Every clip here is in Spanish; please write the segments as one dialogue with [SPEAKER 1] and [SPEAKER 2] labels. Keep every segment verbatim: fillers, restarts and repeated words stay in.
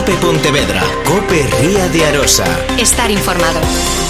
[SPEAKER 1] COPE Pontevedra, COPE Ría de Arosa.
[SPEAKER 2] Estar informado.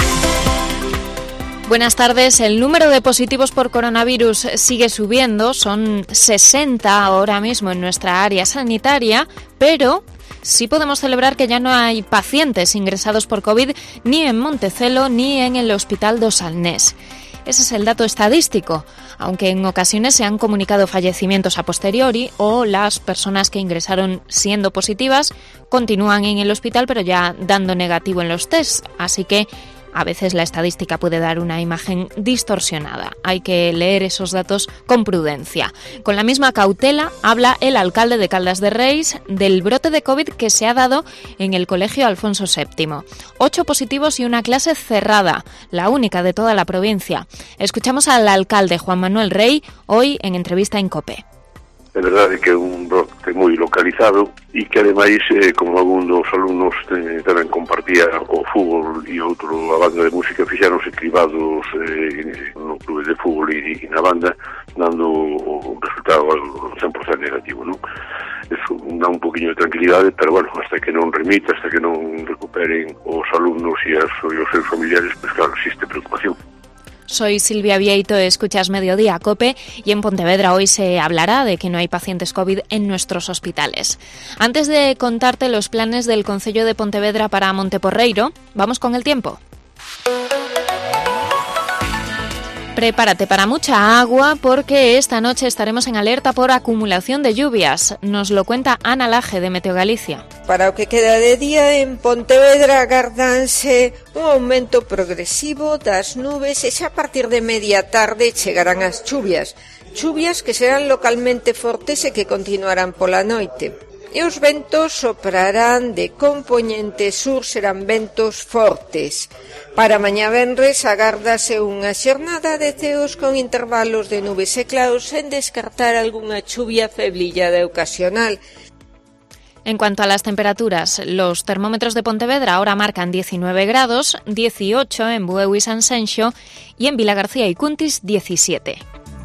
[SPEAKER 2] Buenas tardes. El número de positivos por coronavirus sigue subiendo. Son sesenta ahora mismo en nuestra área sanitaria, pero sí podemos celebrar que ya no hay pacientes ingresados por COVID ni en Montecelo ni en el Hospital do Salnés. Ese es el dato estadístico, aunque en ocasiones se han comunicado fallecimientos a posteriori o las personas que ingresaron siendo positivas continúan en el hospital pero ya dando negativo en los tests, así que a veces la estadística puede dar una imagen distorsionada. Hay que leer esos datos con prudencia. Con la misma cautela habla el alcalde de Caldas de Reis del brote de COVID que se ha dado en el Colegio Alfonso séptimo. Ocho positivos y una clase cerrada, la única de toda la provincia. Escuchamos al alcalde Juan Manuel Rey hoy en entrevista en COPE.
[SPEAKER 3] É verdade que é un brote moi localizado e que ademais, eh, como algún dos alumnos eh, tamén compartía o fútbol e outro a banda de música, fixáronse cribados eh, no clube de fútbol e, e na banda, dando o resultado al cen por cento negativo, non? Eso dá un poquinho de tranquilidade, pero bueno, hasta que non remita, hasta que non recuperen os alumnos e, as, e os seus familiares, pues claro, existe preocupación.
[SPEAKER 2] Soy Silvia Vieito, escuchas Mediodía COPE y en Pontevedra hoy se hablará de que no hay pacientes COVID en nuestros hospitales. Antes de contarte los planes del Concello de Pontevedra para Monteporreiro, vamos con el tiempo. Prepárate para mucha agua porque esta noche estaremos en alerta por acumulación de lluvias. Nos lo cuenta Ana Laje de Meteo Galicia.
[SPEAKER 4] Para o que queda de día en Pontevedra agardanse un aumento progresivo das nubes e xa a partir de media tarde chegarán as chuvias. Chuvias que serán localmente fortes e que continuarán pola noite. E os ventos soprarán de compoñente sur, serán ventos fortes. Para mañá venres agárdase unha xornada de ceos con intervalos de nubes e claros sen descartar algunha chuvia feblillada e ocasional.
[SPEAKER 2] En cuanto a las temperaturas, los termómetros de Pontevedra ahora marcan diecinueve grados, dieciocho en Bueu y Sanxenxo y en Vilagarcía y Cuntis diecisiete.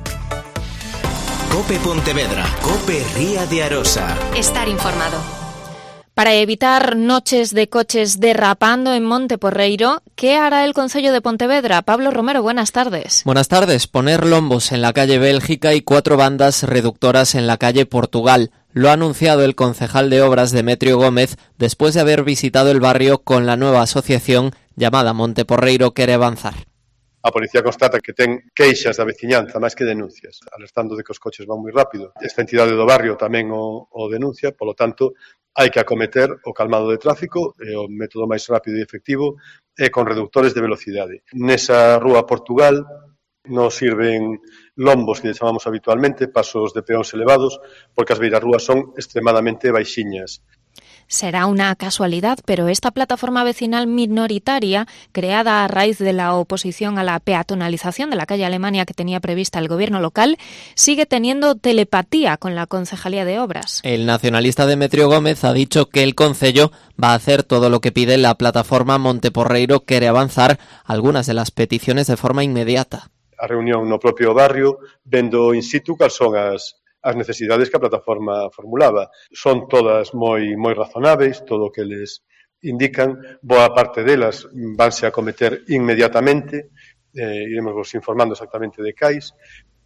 [SPEAKER 1] COPE Pontevedra, COPE Ría de Arosa.
[SPEAKER 2] Estar informado. Para evitar noches de coches derrapando en Monteporreiro, ¿qué hará el Concello de Pontevedra? Pablo Romero, buenas tardes.
[SPEAKER 5] Buenas tardes. Poner lombos en la calle Bélgica y cuatro bandas reductoras en la calle Portugal. Lo ha anunciado el concejal de Obras Demetrio Gómez después de haber visitado el barrio con la nueva asociación llamada Monteporreiro Quere Avanzar.
[SPEAKER 6] A policía constata que ten queixas da veciñanza máis que denuncias, alertando de que os coches van moi rápido. Esta entidade do barrio tamén o, o denuncia, polo tanto, hai que acometer o calmado de tráfico, e o método máis rápido e efectivo é con reductores de velocidade. Nesa rúa Portugal nos sirven lombos que chamamos habitualmente, pasos de peóns elevados, porque as beirarrúas son extremadamente baixiñas.
[SPEAKER 2] Será una casualidad, pero esta plataforma vecinal minoritaria, creada a raíz de la oposición a la peatonalización de la calle Alemania que tenía prevista el gobierno local, sigue teniendo telepatía con la Concejalía de Obras.
[SPEAKER 5] El nacionalista Demetrio Gómez ha dicho que el Concello va a hacer todo lo que pide la plataforma Monteporreiro Quere Avanzar, algunas de las peticiones de forma inmediata.
[SPEAKER 6] A reunión no propio barrio, vendo in situ cal son as as necesidades que a plataforma formulaba. Son todas moi moi razonáveis, todo o que les indican, boa parte delas vanse a cometer inmediatamente, eh, iremos vos informando exactamente de cais.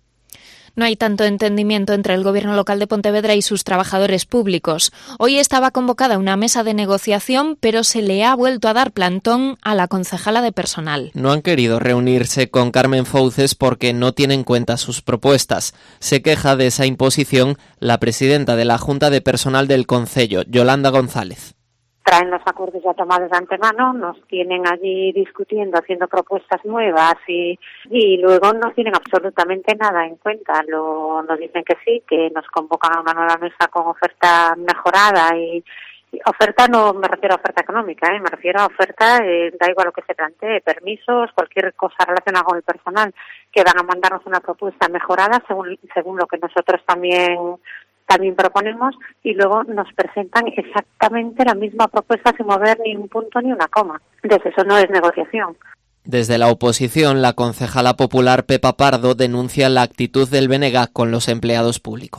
[SPEAKER 2] No hay tanto entendimiento entre el gobierno local de Pontevedra y sus trabajadores públicos. Hoy estaba convocada una mesa de negociación, pero se le ha vuelto a dar plantón a la concejala de personal.
[SPEAKER 5] No han querido reunirse con Carmen Fouces porque no tiene en cuenta sus propuestas. Se queja de esa imposición la presidenta de la Junta de Personal del Concello, Yolanda González.
[SPEAKER 7] Traen los acuerdos ya tomados de antemano, nos tienen allí discutiendo, haciendo propuestas nuevas y, y luego no tienen absolutamente nada en cuenta. Lo, nos dicen que sí, que nos convocan a una nueva mesa con oferta mejorada y, y oferta no me refiero a oferta económica, ¿eh? Me refiero a oferta, eh, da igual lo que se plantee, permisos, cualquier cosa relacionada con el personal, que van a mandarnos una propuesta mejorada según, según lo que nosotros también también proponemos y luego nos presentan exactamente la misma propuesta sin mover ni un punto ni una coma. Entonces eso no es negociación.
[SPEAKER 5] Desde la oposición, la concejala popular Pepa Pardo denuncia la actitud del B N G con los empleados públicos.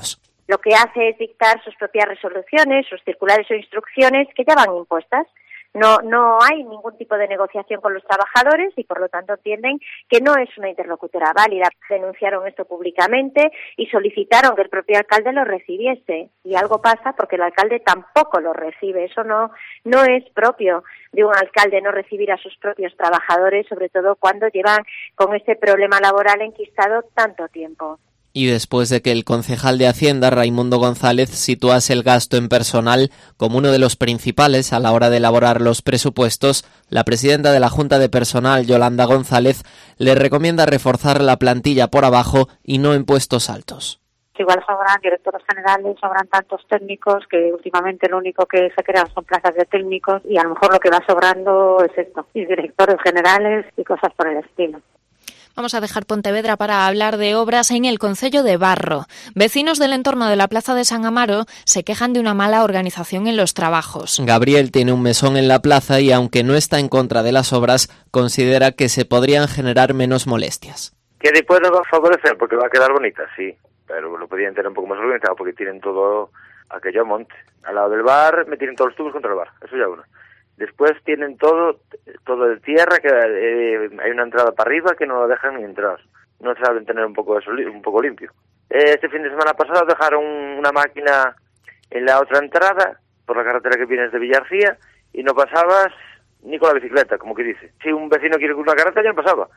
[SPEAKER 7] lo que hace es dictar sus propias resoluciones, sus circulares o instrucciones que ya van impuestas. No, no hay ningún tipo de negociación con los trabajadores y por lo tanto entienden que no es una interlocutora válida. Denunciaron esto públicamente y solicitaron que el propio alcalde lo recibiese. Y algo pasa porque el alcalde tampoco lo recibe. Eso no, no es propio de un alcalde no recibir a sus propios trabajadores, sobre todo cuando llevan con este problema laboral enquistado tanto tiempo.
[SPEAKER 5] Y después de que el concejal de Hacienda, Raimundo González, situase el gasto en personal como uno de los principales a la hora de elaborar los presupuestos, la presidenta de la Junta de Personal, Yolanda González, le recomienda reforzar la plantilla por abajo y no en puestos altos.
[SPEAKER 7] Igual sobran directores generales, sobran tantos técnicos que últimamente lo único que se crean son plazas de técnicos y a lo mejor lo que va sobrando es esto, y directores generales y cosas por el estilo.
[SPEAKER 2] Vamos a dejar Pontevedra para hablar de obras en el concello de Barro. Vecinos del entorno de la plaza de San Amaro se quejan de una mala organización en los trabajos.
[SPEAKER 5] Gabriel tiene un mesón en la plaza y, aunque no está en contra de las obras, considera que se podrían generar menos molestias.
[SPEAKER 8] Que después nos va a favorecer porque va a quedar bonita, sí, pero lo podrían tener un poco más organizado porque tienen todo aquello a monte. Al lado del bar me tienen todos los tubos contra el bar, eso ya uno. Después tienen todo todo de tierra, que eh, hay una entrada para arriba que no lo dejan ni entrar. No saben tener un poco eso, un poco limpio. Eh, este fin de semana pasado dejaron una máquina en la otra entrada, por la carretera que vienes de Villarcía, y no pasabas ni con la bicicleta, como que dice. Si un vecino quiere cruzar la carretera, ya no pasaba.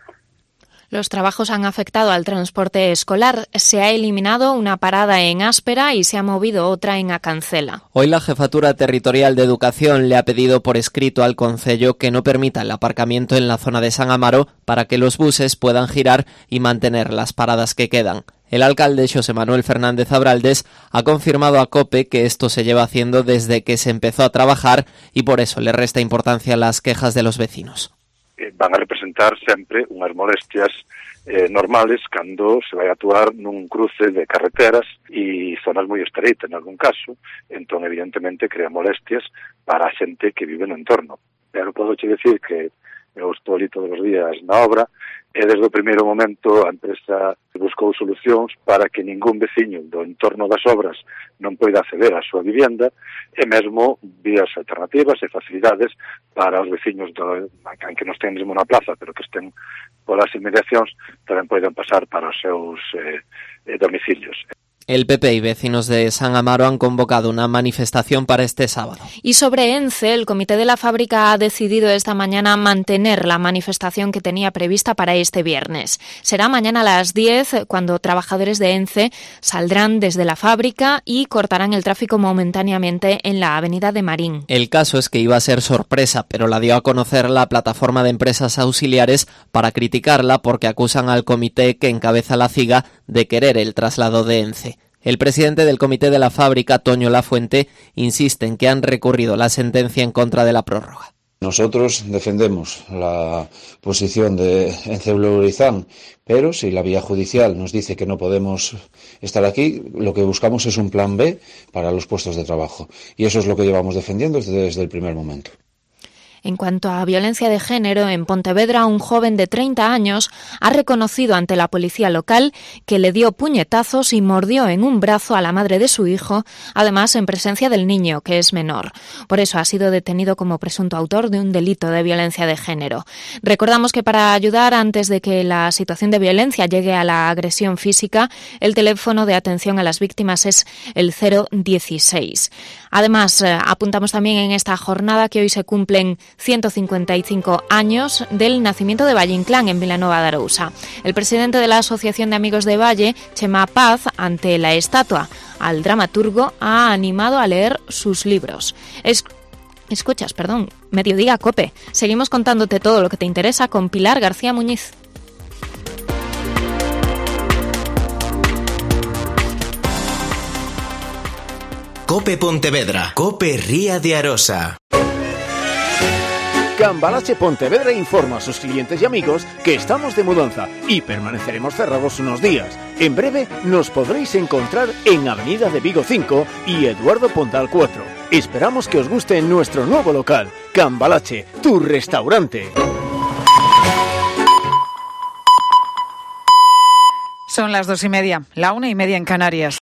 [SPEAKER 2] Los trabajos han afectado al transporte escolar. Se ha eliminado una parada en Áspera y se ha movido otra en Acancela.
[SPEAKER 5] Hoy la Jefatura Territorial de Educación le ha pedido por escrito al concello que no permita el aparcamiento en la zona de San Amaro para que los buses puedan girar y mantener las paradas que quedan. El alcalde Xosé Manuel Fernández Abraldes ha confirmado a COPE que esto se lleva haciendo desde que se empezó a trabajar y por eso le resta importancia a las quejas de los vecinos.
[SPEAKER 3] Van a representar sempre unhas molestias eh, normales cando se vai a actuar nun cruce de carreteras e zonas moi estreitas en algún caso, entón evidentemente crea molestias para a xente que vive no entorno. Pero podo che decir que eu estou ali todos os días na obra e desde o primeiro momento a empresa buscou solucións para que ningún veciño do entorno das obras non poida acceder á súa vivienda e mesmo vías alternativas e facilidades para os veciños do, que non estén mesmo na plaza, pero que estén polas inmediacións, tamén poden pasar para os seus eh, domicilios.
[SPEAKER 5] El P P y vecinos de San Amaro han convocado una manifestación para este sábado.
[SPEAKER 2] Y sobre ENCE, el Comité de la Fábrica ha decidido esta mañana mantener la manifestación que tenía prevista para este viernes. Será mañana a las diez, cuando trabajadores de ENCE saldrán desde la fábrica y cortarán el tráfico momentáneamente en la avenida de Marín.
[SPEAKER 5] El caso es que iba a ser sorpresa, pero la dio a conocer la plataforma de empresas auxiliares para criticarla porque acusan al comité que encabeza la CIGA de querer el traslado de ENCE. El presidente del comité de la fábrica, Toño Lafuente, insiste en que han recurrido la sentencia en contra de la prórroga.
[SPEAKER 9] Nosotros defendemos la posición de ENCE Lourizán, pero si la vía judicial nos dice que no podemos estar aquí, lo que buscamos es un plan B para los puestos de trabajo. Y eso es lo que llevamos defendiendo desde, desde el primer momento.
[SPEAKER 2] En cuanto a violencia de género, en Pontevedra un joven de treinta años ha reconocido ante la policía local que le dio puñetazos y mordió en un brazo a la madre de su hijo, además en presencia del niño, que es menor. Por eso ha sido detenido como presunto autor de un delito de violencia de género. Recordamos que para ayudar antes de que la situación de violencia llegue a la agresión física, el teléfono de atención a las víctimas es el cero dieciséis. Además, apuntamos también en esta jornada que hoy se cumplen ciento cincuenta y cinco años del nacimiento de Valle Inclán en Vilanova de Arousa. El presidente de la Asociación de Amigos de Valle, Chema Paz, ante la estatua al dramaturgo, ha animado a leer sus libros. Es Escuchas, perdón, Mediodía Cope. Seguimos contándote todo lo que te interesa con Pilar García Muñiz.
[SPEAKER 1] Cope Pontevedra. Cope Ría de Arosa.
[SPEAKER 10] Cambalache Pontevedra informa a sus clientes y amigos que estamos de mudanza y permaneceremos cerrados unos días. En breve nos podréis encontrar en Avenida de Vigo cinco y Eduardo Pontal cuatro. Esperamos que os guste nuestro nuevo local, Cambalache, tu restaurante.
[SPEAKER 11] Son las dos y media, la una y media en Canarias.